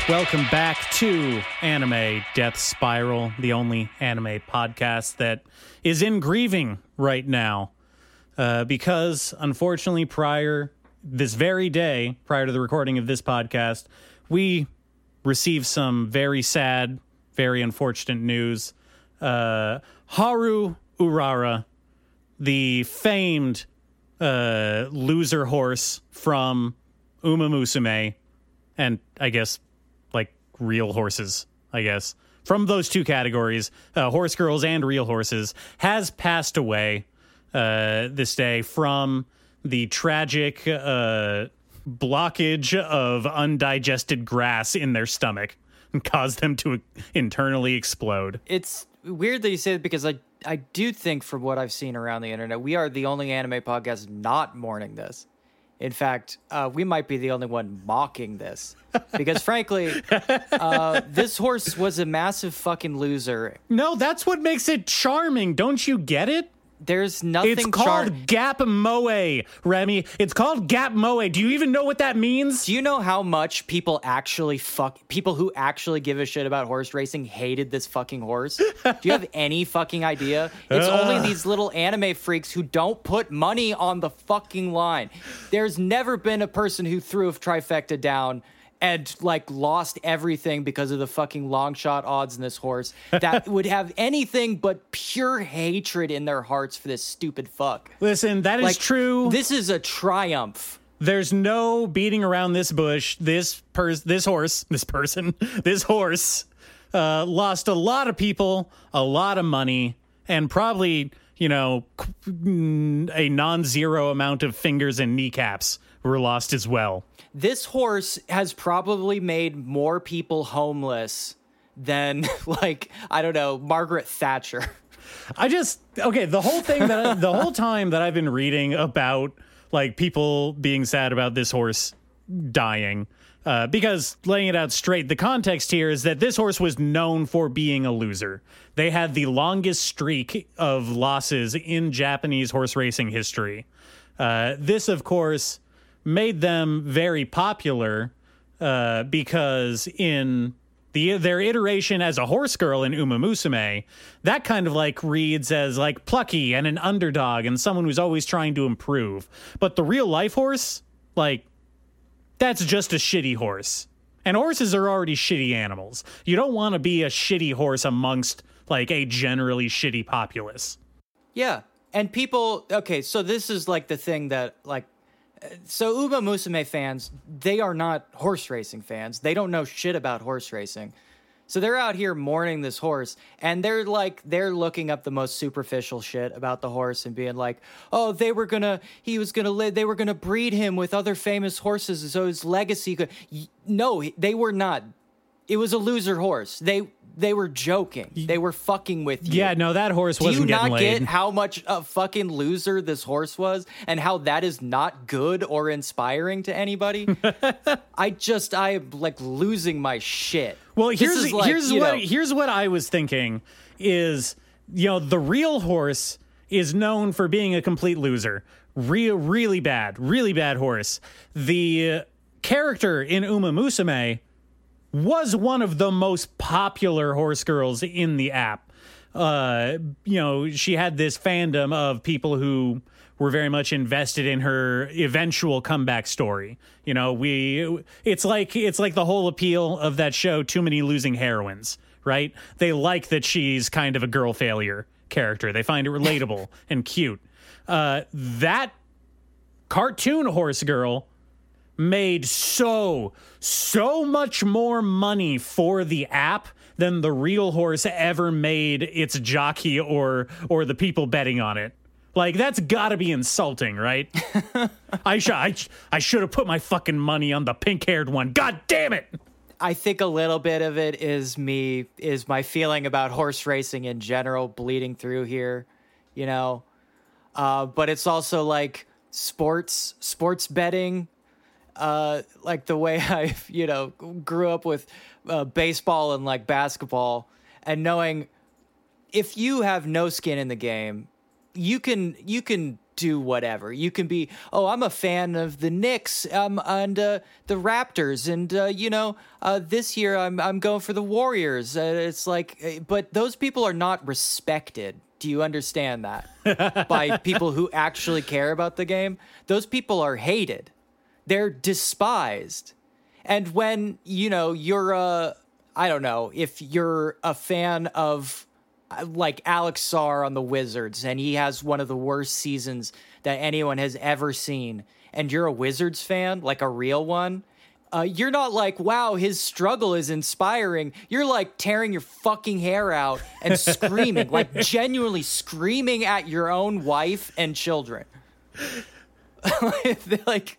Welcome back to Anime Death Spiral, the only anime podcast that is in grieving right now. Because, unfortunately, this very day, prior to the recording of this podcast, we received some very sad, very unfortunate news. Haru Urara, the famed loser horse from Uma Musume, and I guess real horses, from those two categories, horse girls and real horses, has passed away this day from the tragic blockage of undigested grass in their stomach and caused them to internally explode. It's weird that you say it because I do think, from what I've seen around the internet, we are the only anime podcast not mourning this. In fact, we might be the only one mocking this. Because frankly, this horse was a massive fucking loser. No, that's what makes it charming. Don't you get it? There's nothing. It's called Gap Moe, Remy. It's called Gap Moe. Do you even know what that means? Do you know how much people who actually give a shit about horse racing hated this fucking horse? Do you have any fucking idea? It's only these little anime freaks who don't put money on the fucking line. There's never been a person who threw a trifecta down and lost everything because of the fucking long shot odds in this horse that would have anything but pure hatred in their hearts for this stupid fuck. Listen, that is true. This is a triumph. There's no beating around this bush. This horse lost a lot of people, a lot of money, and probably, a non-zero amount of fingers and kneecaps were lost as well. This horse has probably made more people homeless than, Margaret Thatcher. The whole time that I've been reading about, people being sad about this horse dying, because, laying it out straight, the context here is that this horse was known for being a loser. They had the longest streak of losses in Japanese horse racing history. This, of course, made them very popular because in their iteration as a horse girl in Uma Musume, that kind of reads as plucky and an underdog and someone who's always trying to improve. But the real life horse, that's just a shitty horse. And horses are already shitty animals. You don't want to be a shitty horse amongst a generally shitty populace. Yeah. And people, okay, so this is the thing that so Uma Musume fans, they are not horse racing fans. They don't know shit about horse racing. So they're out here mourning this horse, and they're looking up the most superficial shit about the horse and being oh, they were gonna breed him with other famous horses so his legacy could. No, they were not. It was a loser horse. They were joking. They were fucking with you. Yeah, no, that horse wasn't getting laid. Do you not get how much a fucking loser this horse was and how that is not good or inspiring to anybody? I'm losing my shit. Well, here's what I was thinking is, the real horse is known for being a complete loser. Really bad horse. The character in Uma Musume was one of the most popular horse girls in the app. She had this fandom of people who were very much invested in her eventual comeback story. It's like the whole appeal of that show, Too Many Losing Heroines, right? They like that she's kind of a girl failure character. They find it relatable and cute. That cartoon horse girl made so much more money for the app than the real horse ever made its jockey or the people betting on it. That's gotta be insulting, right? I should have put my fucking money on the pink-haired one. God damn it! I think a little bit of it is my feeling about horse racing in general bleeding through here, but it's also sports betting. The way I, grew up with baseball and basketball, and knowing if you have no skin in the game, you can do whatever. You can be, oh, I'm a fan of the Knicks and the Raptors, and this year I'm going for the Warriors. It's like, but those people are not respected. Do you understand that? By people who actually care about the game. Those people are hated. They're despised. And when, you're I don't know, if you're a fan of like Alex Sarr on the Wizards and he has one of the worst seasons that anyone has ever seen, and you're a Wizards fan, like a real one, you're not like, wow, his struggle is inspiring. You're like tearing your fucking hair out and screaming, like genuinely screaming at your own wife and children. Like,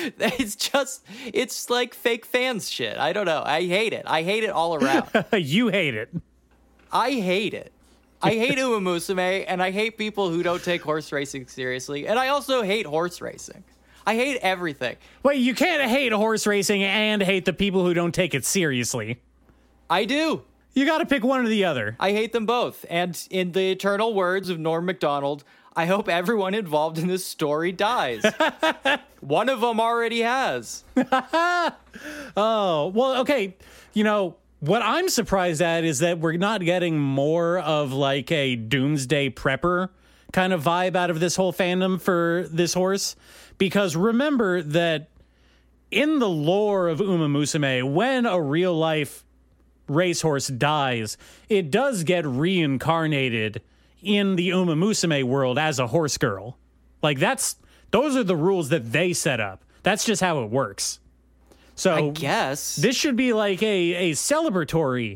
it's like fake fans shit. I don't know. I hate it. I hate it all around. You hate it. I hate it. I hate Uma Musume, and I hate people who don't take horse racing seriously. And I also hate horse racing. I hate everything. Wait, you can't hate horse racing and hate the people who don't take it seriously. I do. You got to pick one or the other. I hate them both. And in the eternal words of Norm Macdonald, I hope everyone involved in this story dies. One of them already has. Oh, well, okay. What I'm surprised at is that we're not getting more of like a doomsday prepper kind of vibe out of this whole fandom for this horse. Because remember that in the lore of Uma Musume, when a real life racehorse dies, it does get reincarnated in the Uma Musume world as a horse girl. Like those are the rules that they set up. That's just how it works. So I guess this should be like a celebratory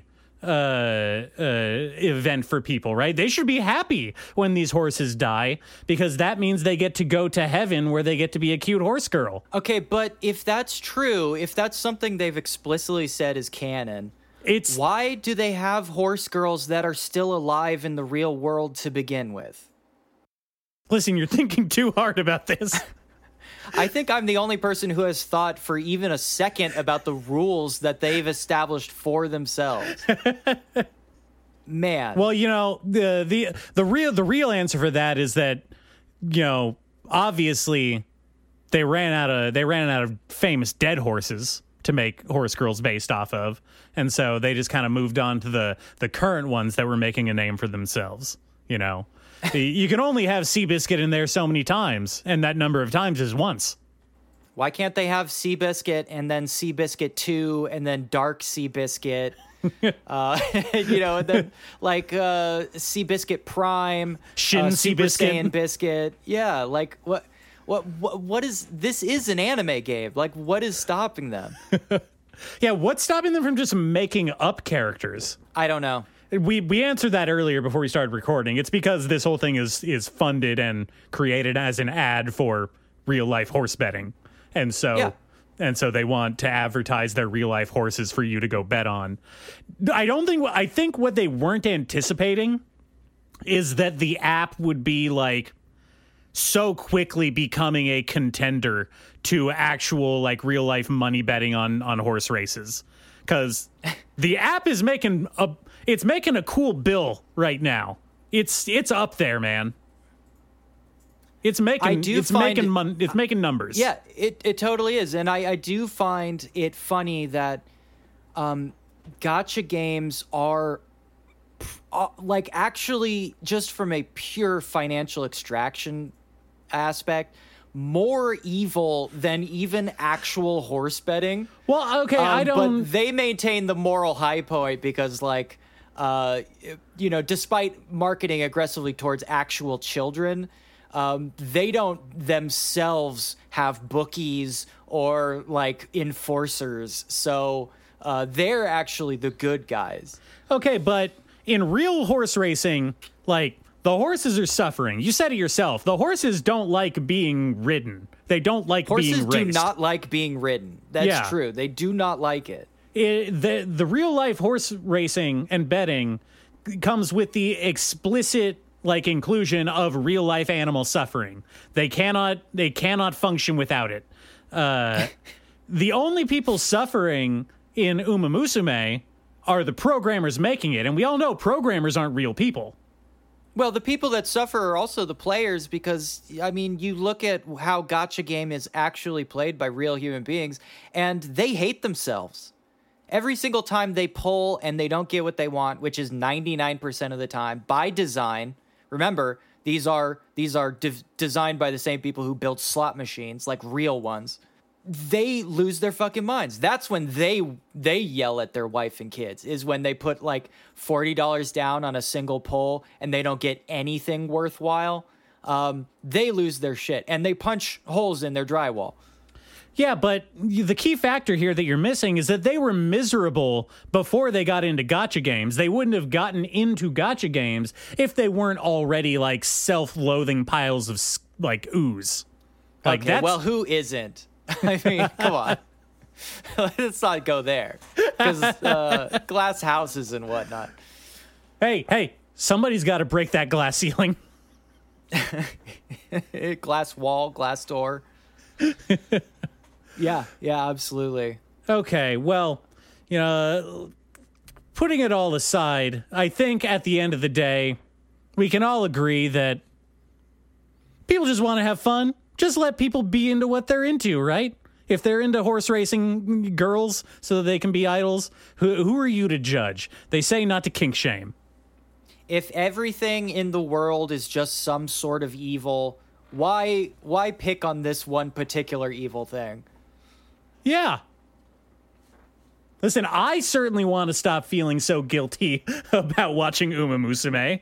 event for people, right? They should be happy when these horses die because that means they get to go to heaven where they get to be a cute horse girl. Okay, but if that's true, if that's something they've explicitly said is canon, why do they have horse girls that are still alive in the real world to begin with? Listen, you're thinking too hard about this. I think I'm the only person who has thought for even a second about the rules that they've established for themselves. Man. Well, the real answer for that is that, obviously they ran out of famous dead horses to make horse girls based off of, and so they just kind of moved on to the current ones that were making a name for themselves. You can only have Seabiscuit in there so many times, and that number of times is once. Why can't they have Seabiscuit and then Seabiscuit 2 and then Dark Seabiscuit? And then like Seabiscuit Prime, Shin Super Seabiscuit. Saiyan Biscuit. Yeah, like what is this? Is an anime game. Like, what is stopping them? Yeah, what's stopping them from just making up characters? I don't know. We answered that earlier before we started recording. It's because this whole thing is funded and created as an ad for real life horse betting. And so they want to advertise their real life horses for you to go bet on. I think what they weren't anticipating is that the app would be like so quickly becoming a contender to actual like real life money betting on horse races. Cause the app is making a cool bill right now. It's up there, man. It's making numbers. Yeah, it totally is. And I do find it funny that gacha games are like actually just from a pure financial extraction aspect more evil than even actual horse betting. Well, okay, but they maintain the moral high point because like despite marketing aggressively towards actual children, they don't themselves have bookies or like enforcers. So they're actually the good guys. Okay, but in real horse racing, like the horses are suffering. You said it yourself. The horses don't like being ridden. They don't like being raced. Horses do not like being ridden. That's true. They do not like it. The real life horse racing and betting comes with the explicit like inclusion of real life animal suffering. They cannot function without it. The only people suffering in Uma Musume are the programmers making it, and we all know programmers aren't real people. Well, the people that suffer are also the players because, I mean, you look at how Gacha game is actually played by real human beings, and they hate themselves. Every single time they pull and they don't get what they want, which is 99% of the time, by design. Remember, these are designed by the same people who build slot machines, like real ones. They lose their fucking minds. That's when they yell at their wife and kids, is when they put like $40 down on a single pull and they don't get anything worthwhile. They lose their shit and they punch holes in their drywall. Yeah, but the key factor here that you're missing is that they were miserable before they got into gacha games. They wouldn't have gotten into gacha games if they weren't already like self-loathing piles of like ooze. Like okay, well, who isn't? I mean, come on. Let's not go there. Because glass houses and whatnot. Hey, somebody's got to break that glass ceiling. Glass wall, glass door. Yeah, absolutely. Okay, well, putting it all aside, I think at the end of the day, we can all agree that people just want to have fun. Just let people be into what they're into, right? If they're into horse racing girls so that they can be idols, who are you to judge? They say not to kink shame. If everything in the world is just some sort of evil, why pick on this one particular evil thing? Yeah. Listen, I certainly want to stop feeling so guilty about watching Uma Musume.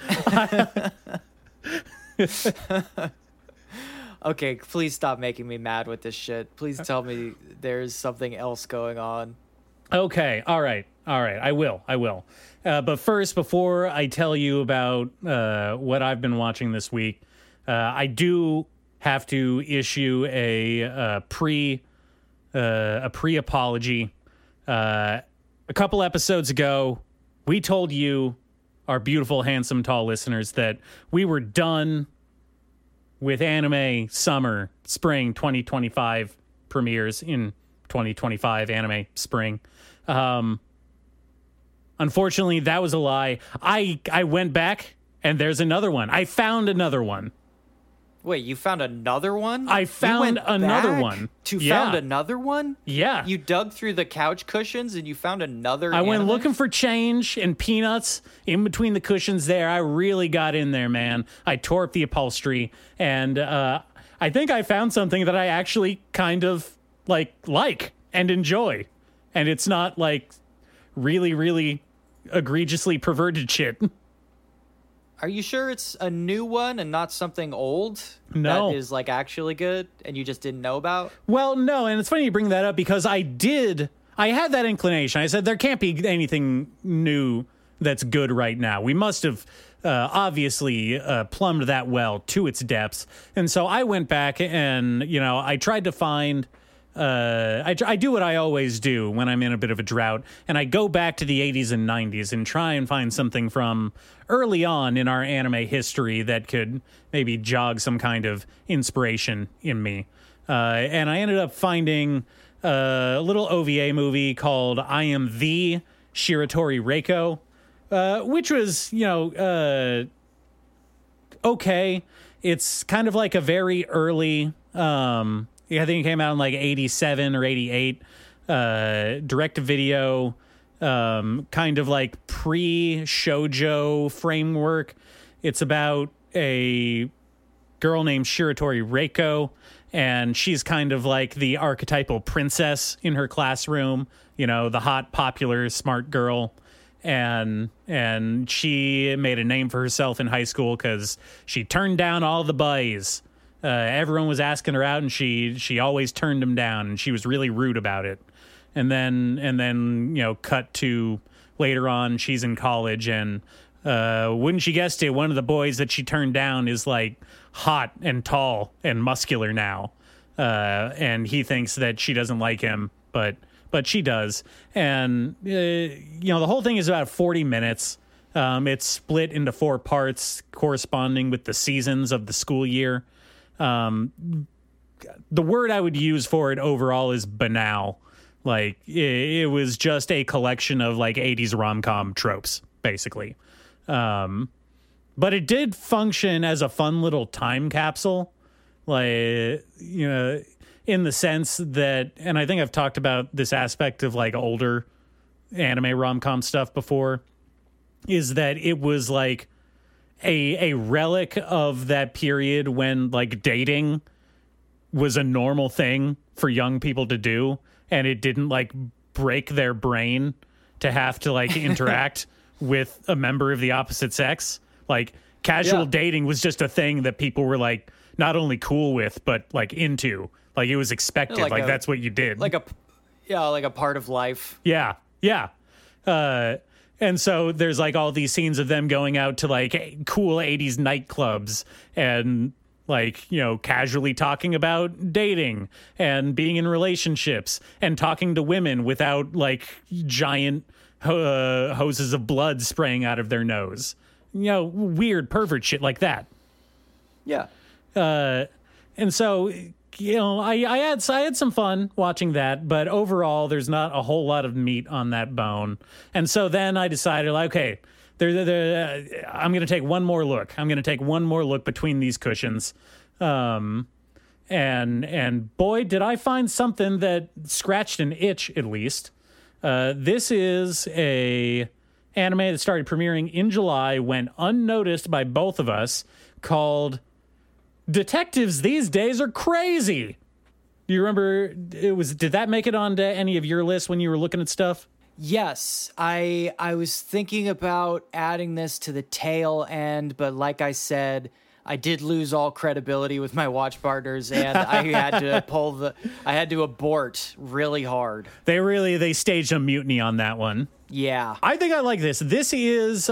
Okay, please stop making me mad with this shit. Please tell me there's something else going on. Okay, all right. I will. But first, before I tell you about what I've been watching this week, I do have to issue a pre-apology. A couple episodes ago, we told you, our beautiful, handsome, tall listeners, that we were done with anime spring 2025 premieres in 2025 anime spring. Unfortunately, that was a lie. I went back and there's another one. I found another one. Wait, you found another one? I found another one. Found another one? Yeah. You dug through the couch cushions and you found another I went looking for change and peanuts in between the cushions there. I really got in there, man. I tore up the upholstery, and I think I found something that I actually kind of like and enjoy. And it's not like really, really egregiously perverted shit. Are you sure it's a new one and not something old? No. That is like actually good and you just didn't know about? Well, no, and it's funny you bring that up because I had that inclination. I said there can't be anything new that's good right now. We must have obviously plumbed that well to its depths. And so I went back and, I tried to find... I do what I always do when I'm in a bit of a drought, and I go back to the 80s and 90s and try and find something from early on in our anime history that could maybe jog some kind of inspiration in me. And I ended up finding a little OVA movie called I Am the Shiratori Reiko, which was, okay. It's kind of like a very early... I think it came out in like 87 or 88, direct-to-video, kind of like pre-shoujo framework. It's about a girl named Shiratori Reiko, and she's kind of like the archetypal princess in her classroom, the hot, popular, smart girl. And she made a name for herself in high school because she turned down all the boys. Everyone was asking her out, and she always turned them down, and she was really rude about it. And then cut to later on, she's in college, and wouldn't you guess it, one of the boys that she turned down is like hot and tall and muscular now, and he thinks that she doesn't like him, but she does. And the whole thing is about 40 minutes. It's split into 4 parts corresponding with the seasons of the school year. The word I would use for it overall is banal. Like it was just a collection of like 80s rom-com tropes, basically. But it did function as a fun little time capsule, like, in the sense that, and I think I've talked about this aspect of like older anime rom-com stuff before, is that it was like a relic of that period when like dating was a normal thing for young people to do, and it didn't like break their brain to have to like interact with a member of the opposite sex. Like casual dating was just a thing that people were like not only cool with, but like into. Like it was expected. Like that's what you did. Like a part of life. Yeah. Yeah. And so there's like all these scenes of them going out to like cool 80s nightclubs and like, casually talking about dating and being in relationships and talking to women without like giant hoses of blood spraying out of their nose. Weird pervert shit like that. Yeah. And so, I had some fun watching that, but overall, there's not a whole lot of meat on that bone. And so then I decided, like, okay, I'm going to take one more look. I'm going to take one more look between these cushions. And boy, did I find something that scratched an itch, at least. This is a anime that started premiering in July, went unnoticed by both of us, called Detectives These Days Are Crazy. Do you remember did that make it onto any of your lists when you were looking at stuff? Yes, I was thinking about adding this to the tail end, but like I said, I did lose all credibility with my watch partners, and I had to abort really hard. They staged a mutiny on that one. Yeah. I think I like this. This is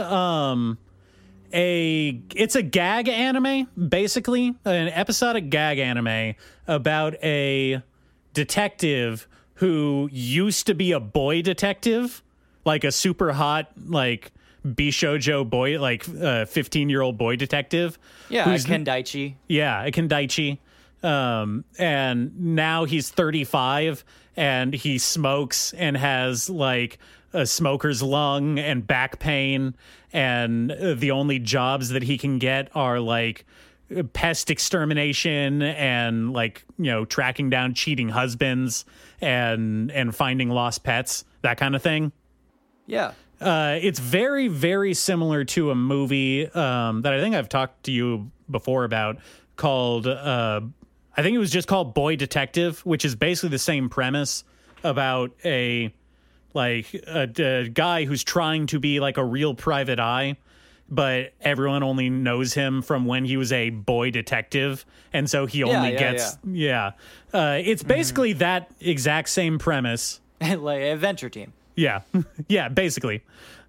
it's a gag anime, basically, an episodic gag anime about a detective who used to be a boy detective, like a super hot, like Bishoujo boy, like 15-year-old boy detective. Yeah, a Kendaichi. Yeah, a Kendaichi. And now he's 35 and he smokes and has like a smoker's lung and back pain, and the only jobs that he can get are like pest extermination and like, tracking down cheating husbands and finding lost pets, that kind of thing. Yeah. It's very, very similar to a movie that I think I've talked to you before about called, I think it was just called Boy Detective, which is basically the same premise about a guy who's trying to be like a real private eye, but everyone only knows him from when he was a boy detective. And so he only gets. It's basically that exact same premise. Like Adventure Team. Yeah. Yeah, basically.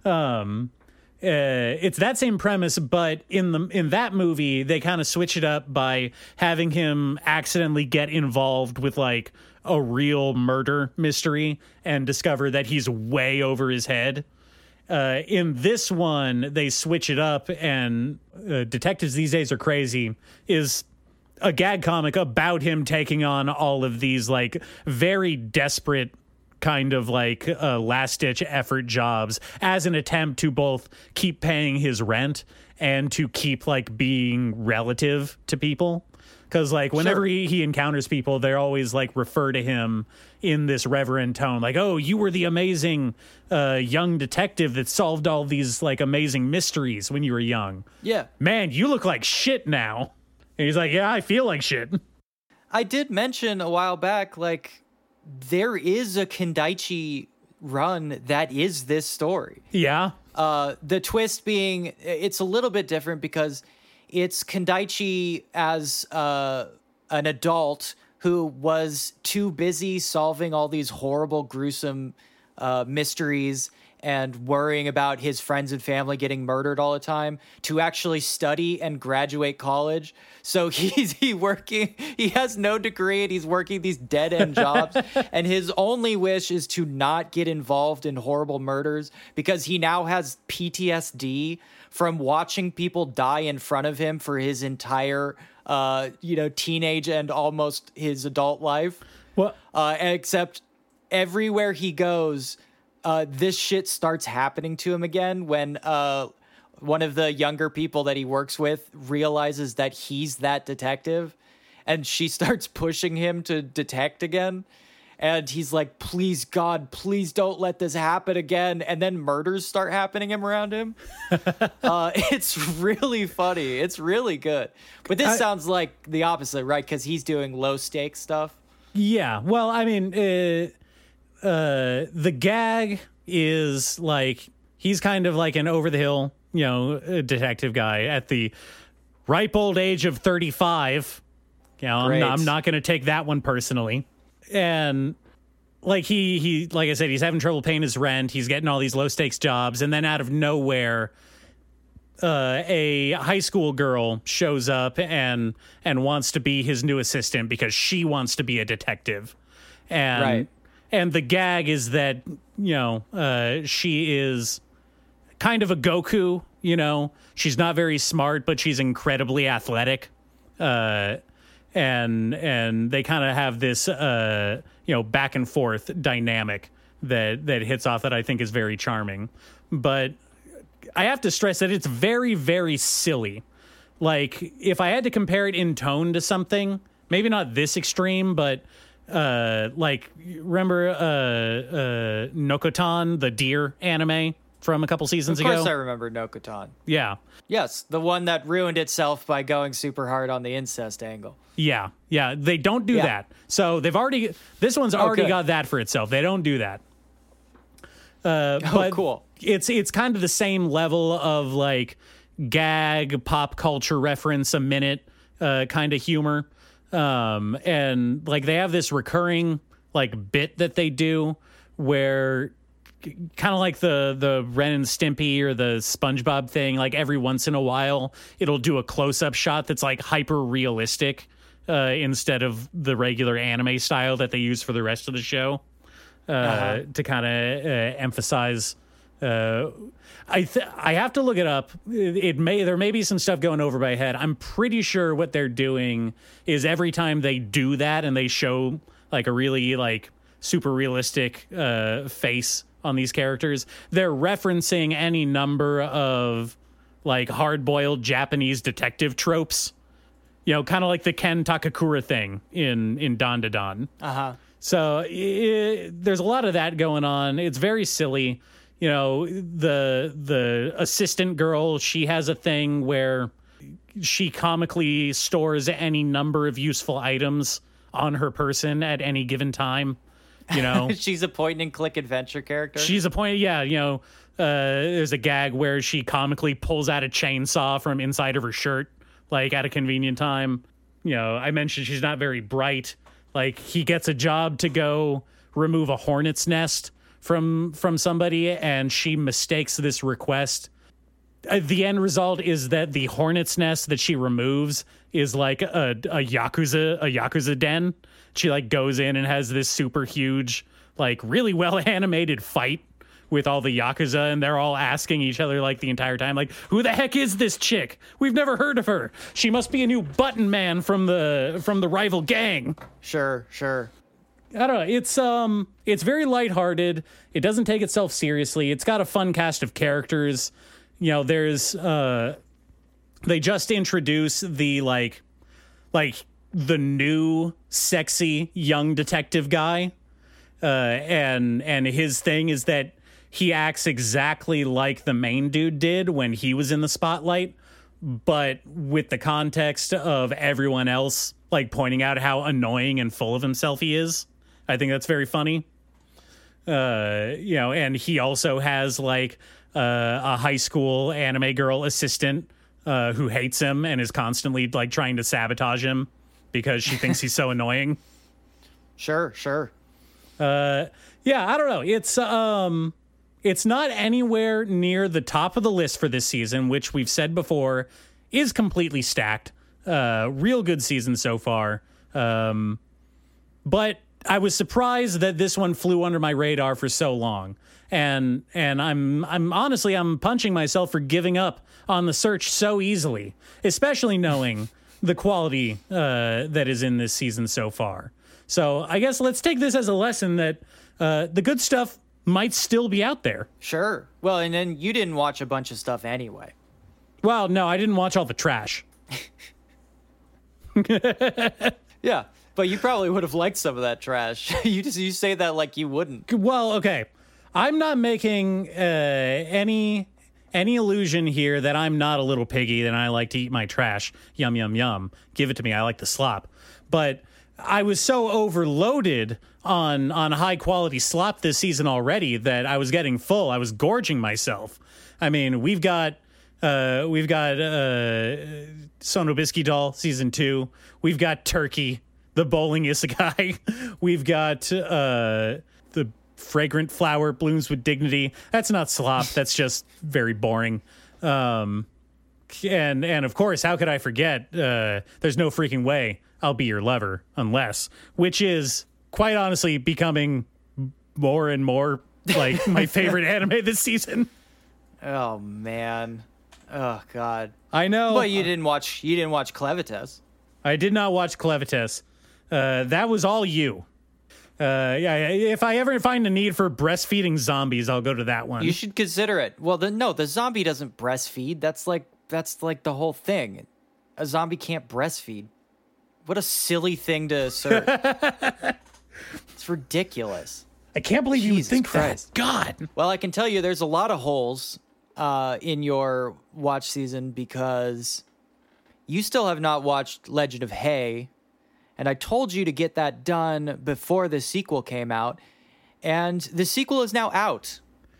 It's that same premise, but in that movie, they kind of switch it up by having him accidentally get involved with like a real murder mystery and discover that he's way over his head. In this one, they switch it up, and Detectives These Days Are Crazy is a gag comic about him taking on all of these like very desperate kind of like last-ditch effort jobs as an attempt to both keep paying his rent and to keep like being relative to people. Because like whenever he encounters people, they always like refer to him in this reverent tone, like, "Oh, you were the amazing young detective that solved all these like amazing mysteries when you were young. Yeah, man, you look like shit now." And he's like, "Yeah, I feel like shit." I did mention a while back, like, there is a Kendaichi run that is this story. Yeah. The twist being, it's a little bit different because it's Kendaichi as an adult who was too busy solving all these horrible, gruesome mysteries and worrying about his friends and family getting murdered all the time to actually study and graduate college. So he has no degree and he's working these dead-end jobs. And his only wish is to not get involved in horrible murders because he now has PTSD from watching people die in front of him for his entire, teenage and almost his adult life. Well, except everywhere he goes, this shit starts happening to him again when one of the younger people that he works with realizes that he's that detective, and she starts pushing him to detect again. And he's like, please, God, please don't let this happen again. And then murders start happening around him. It's really funny. It's really good. But this sounds like the opposite, right? Because he's doing low stakes stuff. Yeah. Well, I mean, the gag is like, he's kind of like an over the hill, detective guy at the ripe old age of 35. I'm not going to take that one personally. And like he like I said, he's having trouble paying his rent. He's getting all these low stakes jobs, and then out of nowhere, a high school girl shows up and wants to be his new assistant because she wants to be a detective. And the gag is that she is kind of a Goku. She's not very smart, but she's incredibly athletic. And they kind of have this back and forth dynamic that hits off that I think is very charming. But I have to stress that it's very, very silly. Like, if I had to compare it in tone to something, maybe not this extreme, but like, remember Nokotan, the deer anime from a couple seasons ago? Of course I remember Nokotan. Yeah. Yes, the one that ruined itself by going super hard on the incest angle. Yeah, they don't do that. So this one's already got that for itself. They don't do that. But cool. It's kind of the same level of like gag, pop culture reference a minute kind of humor. And like they have this recurring like bit that they do where kind of like the Ren and Stimpy or the SpongeBob thing, like every once in a while it'll do a close-up shot that's like hyper realistic instead of the regular anime style that they use for the rest of the show to kind of emphasize. I have to look it up. There may be some stuff going over my head. I'm pretty sure what they're doing is every time they do that and they show like a really like super realistic face on these characters, they're referencing any number of like hard-boiled Japanese detective tropes, kind of like the Ken Takakura thing in Dan Da Dan. So there's a lot of that going on. It's very silly. The assistant girl, she has a thing where she comically stores any number of useful items on her person at any given time. She's a point and click adventure character. She's a point. Yeah. There's a gag where she comically pulls out a chainsaw from inside of her shirt, like at a convenient time. I mentioned she's not very bright. Like he gets a job to go remove a hornet's nest from somebody, and she mistakes this request. The end result is that the hornet's nest that she removes is like a Yakuza den. She like goes in and has this super huge, like really well animated fight with all the Yakuza, and they're all asking each other like the entire time, like, who the heck is this chick? We've never heard of her. She must be a new button man from the rival gang. Sure. I don't know. It's very lighthearted. It doesn't take itself seriously. It's got a fun cast of characters. There's they just introduce the like the new sexy young detective guy. And his thing is that he acts exactly like the main dude did when he was in the spotlight, but with the context of everyone else like pointing out how annoying and full of himself he is. I think that's very funny. And he also has like a high school anime girl assistant who hates him and is constantly like trying to sabotage him because she thinks he's so annoying. Sure. I don't know. It's not anywhere near the top of the list for this season, which we've said before is completely stacked. Real good season so far. But I was surprised that this one flew under my radar for so long. And I'm honestly punching myself for giving up on the search so easily, especially knowing the quality that is in this season so far. So I guess let's take this as a lesson that the good stuff might still be out there. Sure. Well, and then you didn't watch a bunch of stuff anyway. Well, no, I didn't watch all the trash. Yeah, but you probably would have liked some of that trash. You say that like you wouldn't. Well, okay. I'm not making any illusion here that I'm not a little piggy and I like to eat my trash. Yum, yum, yum. Give it to me. I like the slop. But I was so overloaded on high quality slop this season already that I was getting full. I was gorging myself. I mean, we've got Sonobisky Doll season 2. We've got Turkey, the bowling isekai. We've got the fragrant flower blooms with dignity. That's not slop. That's just very boring. And of course, how could I forget? There's no freaking way I'll be your lover unless, which is quite honestly becoming more and more like my favorite anime this season. Oh man. Oh god. I know. But you didn't watch Clevitas. I did not watch Clevitas. That was all you. Yeah, if I ever find a need for breastfeeding zombies, I'll go to that one. You should consider it. Well, the zombie doesn't breastfeed. That's like the whole thing. A zombie can't breastfeed. What a silly thing to assert. It's ridiculous. I can't believe you would think Christ. that. God. Well, I can tell you there's a lot of holes in your watch season because you still have not watched Legend of Hay, and I told you to get that done before the sequel came out, and the sequel is now out.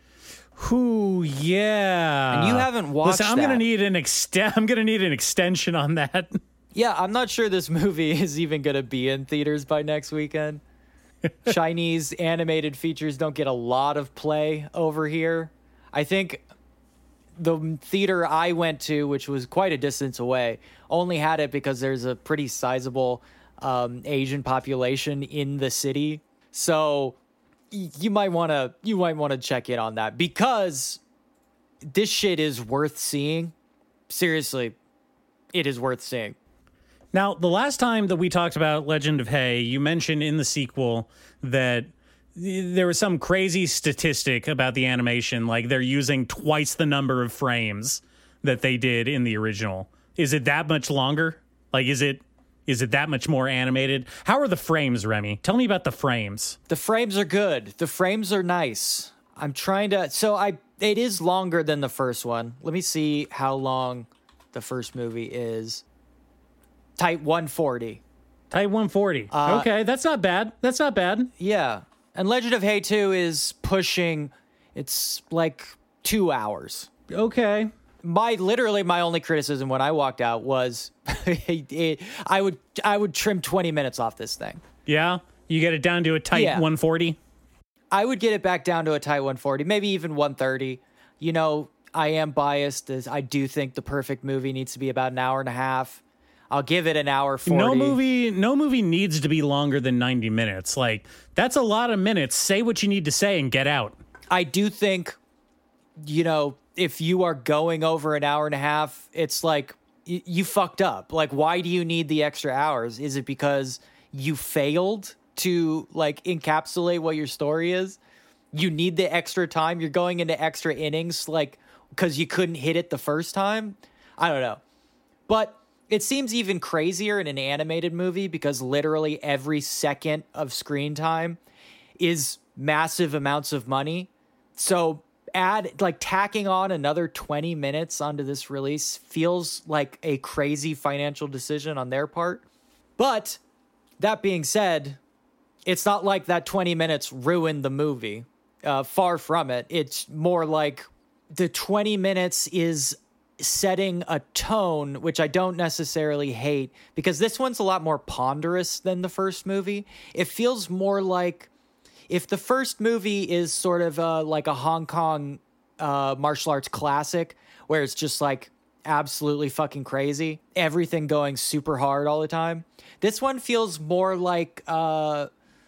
Ooh, yeah. And you haven't watched Listen, I'm gonna need an extension on that. Yeah, I'm not sure this movie is even gonna be in theaters by next weekend. Chinese animated features don't get a lot of play over here. I think the theater I went to, which was quite a distance away, only had it because there's a pretty sizable Asian population in the city. So you might want to check in on that because this shit is worth seeing. Seriously, it is worth seeing. Now, the last time that we talked about Legend of Hay, you mentioned in the sequel that there was some crazy statistic about the animation, like they're using twice the number of frames that they did in the original. Is it that much longer? Like, is it that much more animated? How are the frames, Remy? Tell me about the frames. The frames are good. The frames are nice. I'm trying to... it is longer than the first one. Let me see how long the first movie is. Type 140. Type 140. Okay, that's not bad. That's not bad. Yeah. And Legend of Hay 2 is pushing... It's like 2 hours. Okay. My only criticism when I walked out was I would trim 20 minutes off this thing. Yeah? You get it down to a tight 140? I would get it back down to a tight 140, maybe even 130. You know, I am biased as I do think the perfect movie needs to be about an hour and a half. I'll give it an hour 40. No movie needs to be longer than 90 minutes. Like, that's a lot of minutes. Say what you need to say and get out. I do think, you know, if you are going over an hour and a half, it's like you fucked up. Like, why do you need the extra hours? Is it because you failed to like encapsulate what your story is? You need the extra time. You're going into extra innings, like, because you couldn't hit it the first time. I don't know. But it seems even crazier in an animated movie because literally every second of screen time is massive amounts of money. So tacking on another 20 minutes onto this release feels like a crazy financial decision on their part. But that being said, it's not like that 20 minutes ruined the movie. Far from it. It's more like the 20 minutes is setting a tone, which I don't necessarily hate, because this one's a lot more ponderous than the first movie. It feels more like if the first movie is sort of like a Hong Kong martial arts classic, where it's just like absolutely fucking crazy, everything going super hard all the time. This one feels more like a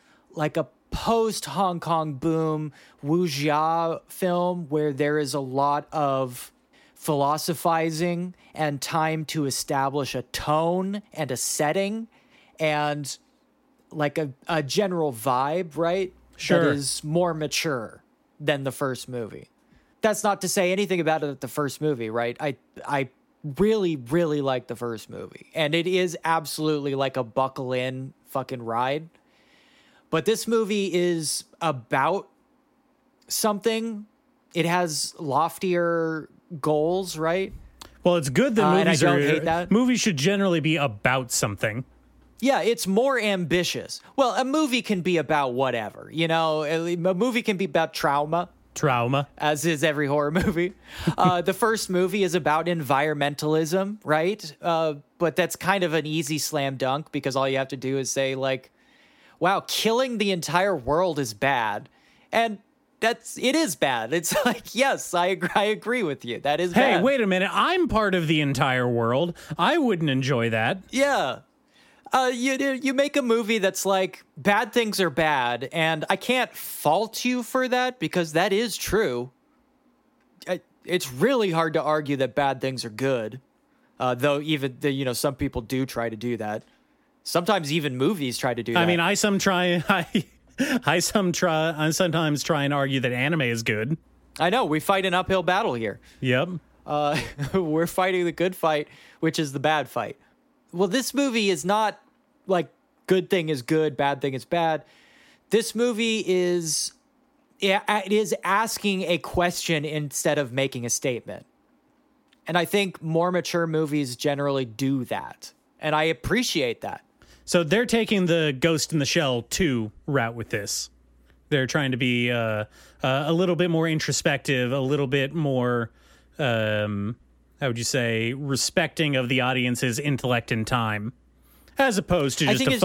post Hong Kong boom wuxia film where there is a lot of philosophizing and time to establish a tone and a setting and like a general vibe, right? Sure. That is more mature than the first movie. That's not to say anything about it at the first movie, right? I really, really like the first movie. And it is absolutely like a buckle in fucking ride. But this movie is about something. It has loftier goals, right? Well, it's good that and I don't hate that. Movies should generally be about something. Yeah, it's more ambitious. Well, a movie can be about whatever, you know. A movie can be about trauma, as is every horror movie. The first movie is about environmentalism, right? But that's kind of an easy slam dunk because all you have to do is say, like, wow, killing the entire world is bad. And it is bad. It's like, yes, I agree with you. That is bad. Hey, wait a minute. I'm part of the entire world. I wouldn't enjoy that. Yeah. You make a movie that's like, bad things are bad, and I can't fault you for that because that is true. It's really hard to argue that bad things are good, though even some people do try to do that. Sometimes even movies try to do that. I mean, I sometimes try and argue that anime is good. I know, we fight an uphill battle here. Yep. We're fighting the good fight, which is the bad fight. Well, this movie is not like good thing is good, bad thing is bad. This movie it is asking a question instead of making a statement. And I think more mature movies generally do that. And I appreciate that. So they're taking the Ghost in the Shell 2 route with this. They're trying to be a little bit more introspective, a little bit more, how would you say, respecting of the audience's intellect and time, as opposed to just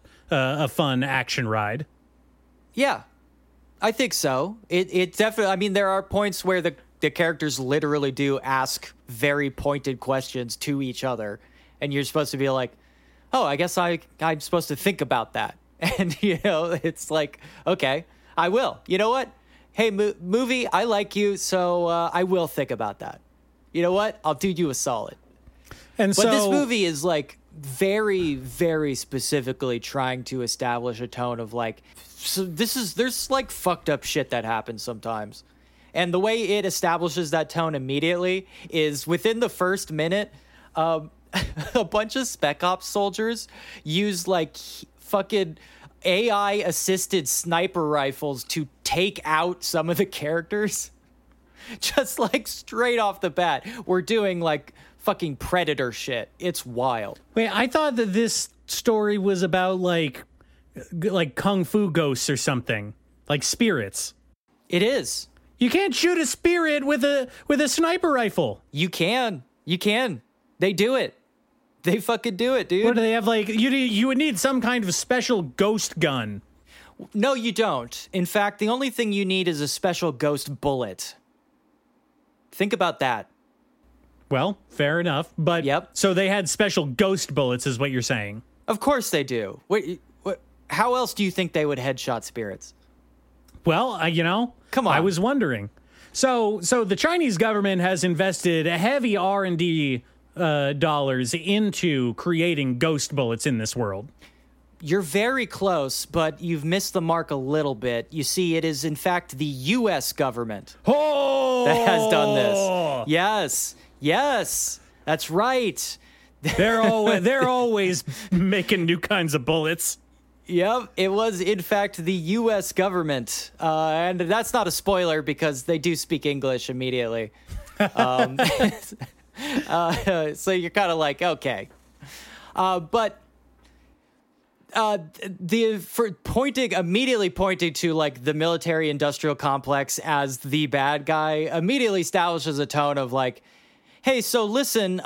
a fun action ride. Yeah, I think so. It definitely. I mean, there are points where the characters literally do ask very pointed questions to each other, and you're supposed to be like, oh, I guess I'm supposed to think about that. And, it's like, okay, I will. You know what? Hey, movie, I like you, so I will think about that. You know what? I'll do you a solid. But this movie is, like, very, very specifically trying to establish a tone of, like, there's, like, fucked up shit that happens sometimes. And the way it establishes that tone immediately is within the first minute, a bunch of Spec Ops soldiers use like fucking AI assisted sniper rifles to take out some of the characters. Just like straight off the bat, we're doing like fucking Predator shit. It's wild. Wait, I thought that this story was about like kung fu ghosts or something, like spirits. It is. You can't shoot a spirit with a sniper rifle. You can. They do it. They fucking do it, dude. What do they have? Like you would need some kind of special ghost gun. No, you don't. In fact, the only thing you need is a special ghost bullet. Think about that. Well, fair enough. But yep. So they had special ghost bullets, is what you're saying? Of course they do. Wait, how else do you think they would headshot spirits? Well, come on. I was wondering. So the Chinese government has invested a heavy R&D dollars into creating ghost bullets in this world. You're very close, but you've missed the mark a little bit. You see, it is in fact the U.S. government that has done this. Yes, that's right. They're always making new kinds of bullets. Yep, it was in fact the U.S. government, and that's not a spoiler because they do speak English immediately. So you're kind of like, okay. But immediately pointing to like the military industrial complex as the bad guy immediately establishes a tone of like, hey, so listen,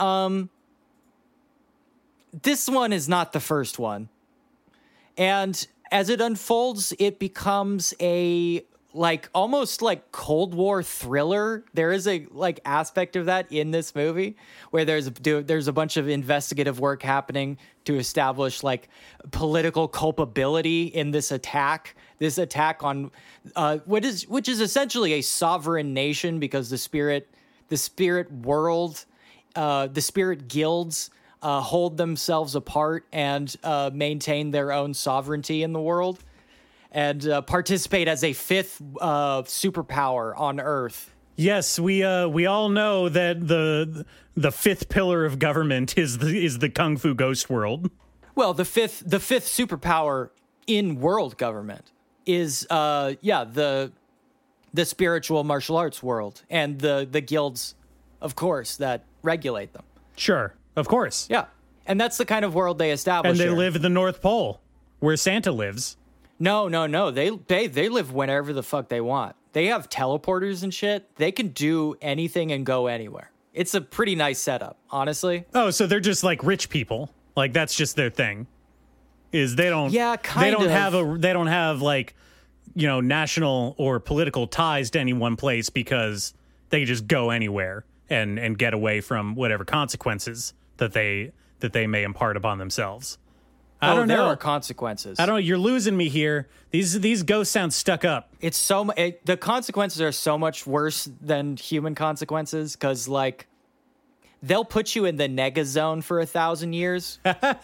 this one is not the first one. And as it unfolds, it becomes a like almost like Cold War thriller. There is a like aspect of that in this movie where there's a bunch of investigative work happening to establish like political culpability in this attack on which is essentially a sovereign nation because the spirit world, the spirit guilds hold themselves apart and maintain their own sovereignty in the world. And participate as a fifth superpower on Earth. Yes, we all know that the fifth pillar of government is the Kung Fu ghost world. Well, the fifth superpower in world government is the spiritual martial arts world and the guilds, of course, that regulate them. Sure, of course. Yeah. And that's the kind of world they establish. And they here. live at the North Pole, where Santa lives. No. They live whenever the fuck they want. They have teleporters and shit. They can do anything and go anywhere. It's a pretty nice setup, honestly. Oh, so they're just like rich people. Like that's just their thing. Is they don't have like, you know, national or political ties to any one place because they just go anywhere and get away from whatever consequences that they may impart upon themselves. I don't know. There are consequences. I don't know. You're losing me here. These ghosts sound stuck up. It's the consequences are so much worse than human consequences because, like, they'll put you in the nega zone for 1,000 years.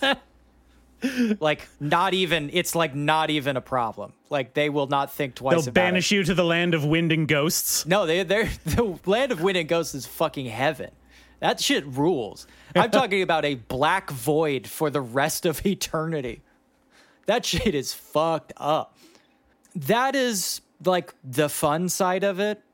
Like, not even a problem. Like, they will not think twice about it. They'll banish you to the land of wind and ghosts. No, the land of wind and ghosts is fucking heaven. That shit rules. I'm talking about a black void for the rest of eternity. That shit is fucked up. That is like the fun side of it.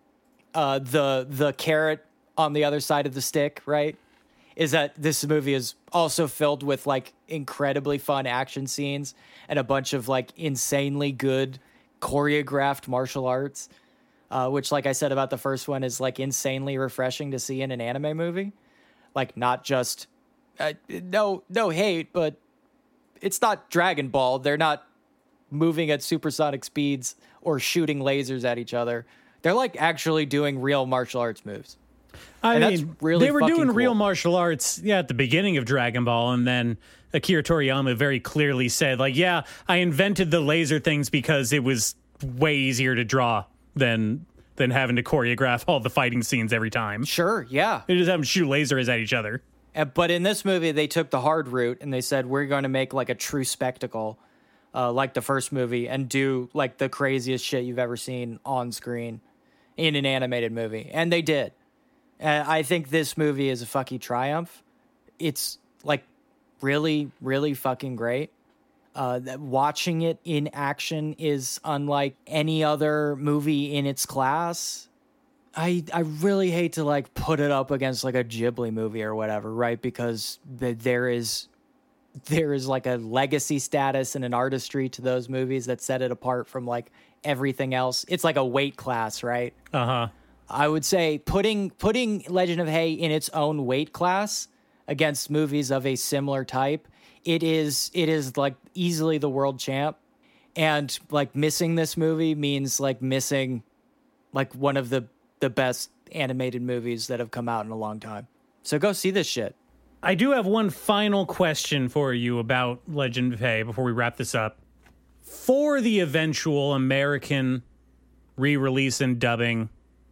The carrot on the other side of the stick, right? Is that this movie is also filled with like incredibly fun action scenes and a bunch of like insanely good choreographed martial arts. Which, like I said about the first one, is like insanely refreshing to see in an anime movie. Like, not just no hate, but it's not Dragon Ball. They're not moving at supersonic speeds or shooting lasers at each other. They're like actually doing real martial arts moves. I mean, that's really they were doing cool. real martial arts, at the beginning of Dragon Ball, and then Akira Toriyama very clearly said, like, yeah, I invented the laser things because it was way easier to draw than having to choreograph all the fighting scenes every time. Sure, yeah. They just have them shoot lasers at each other. But in this movie, they took the hard route and they said, we're going to make like a true spectacle, like the first movie, and do like the craziest shit you've ever seen on screen in an animated movie. And they did. And I think this movie is a fucking triumph. It's like really, really fucking great. Watching it in action is unlike any other movie in its class. I really hate to like put it up against like a Ghibli movie or whatever, right? Because there is like a legacy status and an artistry to those movies that set it apart from like everything else. It's like a weight class, right? Uh-huh. I would say putting Legend of Hay in its own weight class against movies of a similar type, it is like easily the world champ. And like missing this movie means like missing like one of the best animated movies that have come out in a long time. So go see this shit. I do have one final question for you about Legend of Hay before we wrap this up. For the eventual American re-release and dubbing,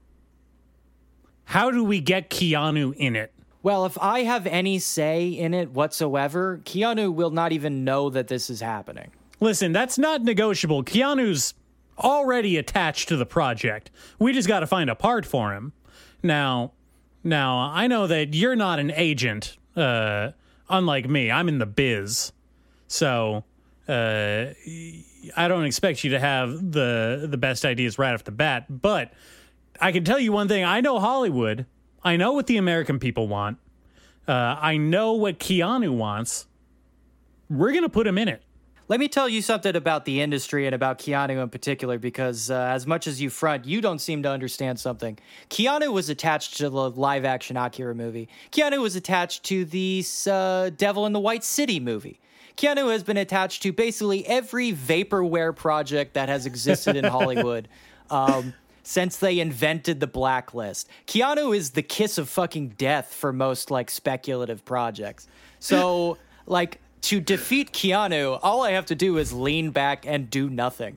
how do we get Keanu in it? Well, if I have any say in it whatsoever, Keanu will not even know that this is happening. Listen, that's not negotiable. Keanu's already attached to the project. We just got to find a part for him. Now, I know that you're not an agent, unlike me. I'm in the biz. So, I don't expect you to have the best ideas right off the bat. But I can tell you one thing. I know Hollywood. I know what the American people want. I know what Keanu wants. We're going to put him in it. Let me tell you something about the industry and about Keanu in particular, because as much as you front, you don't seem to understand something. Keanu was attached to the live-action Akira movie. Keanu was attached to the Devil in the White City movie. Keanu has been attached to basically every vaporware project that has existed in Hollywood since they invented the blacklist. Keanu is the kiss of fucking death for most like speculative projects. So like, to defeat Keanu, all I have to do is lean back and do nothing.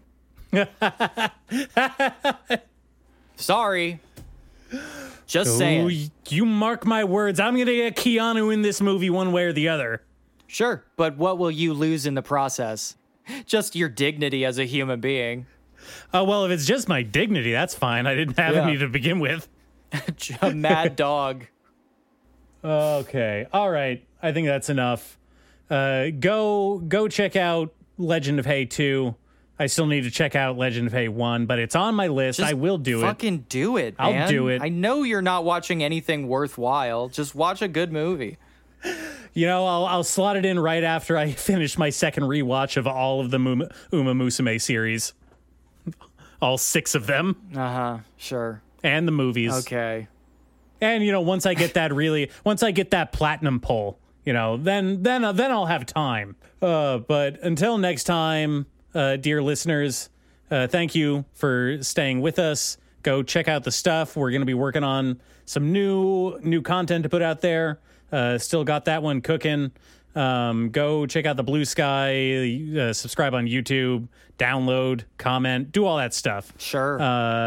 Sorry. Just saying. You mark my words. I'm going to get Keanu in this movie one way or the other. Sure, but what will you lose in the process? Just your dignity as a human being. Well, if it's just my dignity, that's fine. I didn't have any to begin with. A mad dog. Okay. All right. I think that's enough. Go check out Legend of Hay 2. I still need to check out Legend of Hay 1, but it's on my list. I will do it. Fucking do it, man. I'll do it. I know you're not watching anything worthwhile. Just watch a good movie. You know, I'll slot it in right after I finish my second rewatch of all of the Uma Musume series. All 6 of them. Sure. And the movies. Okay. And, you know, once I get that platinum pull, you know, then I'll have time. But until next time, dear listeners, thank you for staying with us. Go check out the stuff. We're going to be working on some new content to put out there. Still got that one cooking. Go check out the Blue Sky, subscribe on YouTube, download, comment, do all that stuff. Sure.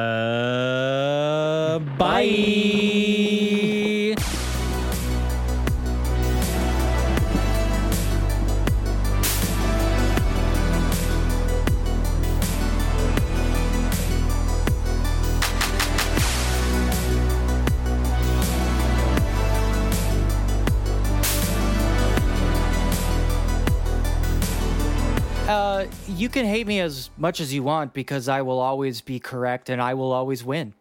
Bye. You can hate me as much as you want because I will always be correct and I will always win.